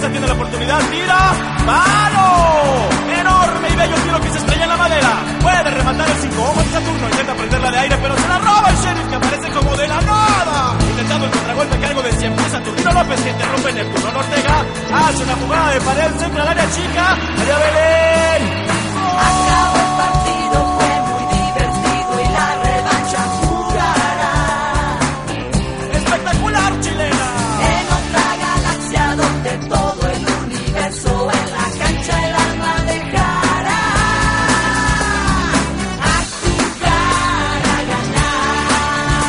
defensa tiene la oportunidad, tira, ¡palo! Enorme y bello tiro que se estrella en la madera. Puede rematar el 5, ojo en Saturno, intenta prenderla de aire, pero se la roba el Sheriff, que aparece como de la nada. Intentando el contragolpe, cargo de 100 pies, Saturnino López, que interrumpe Neptuno. Ortega hace una jugada de pared, centra al área chica, allá Vélez.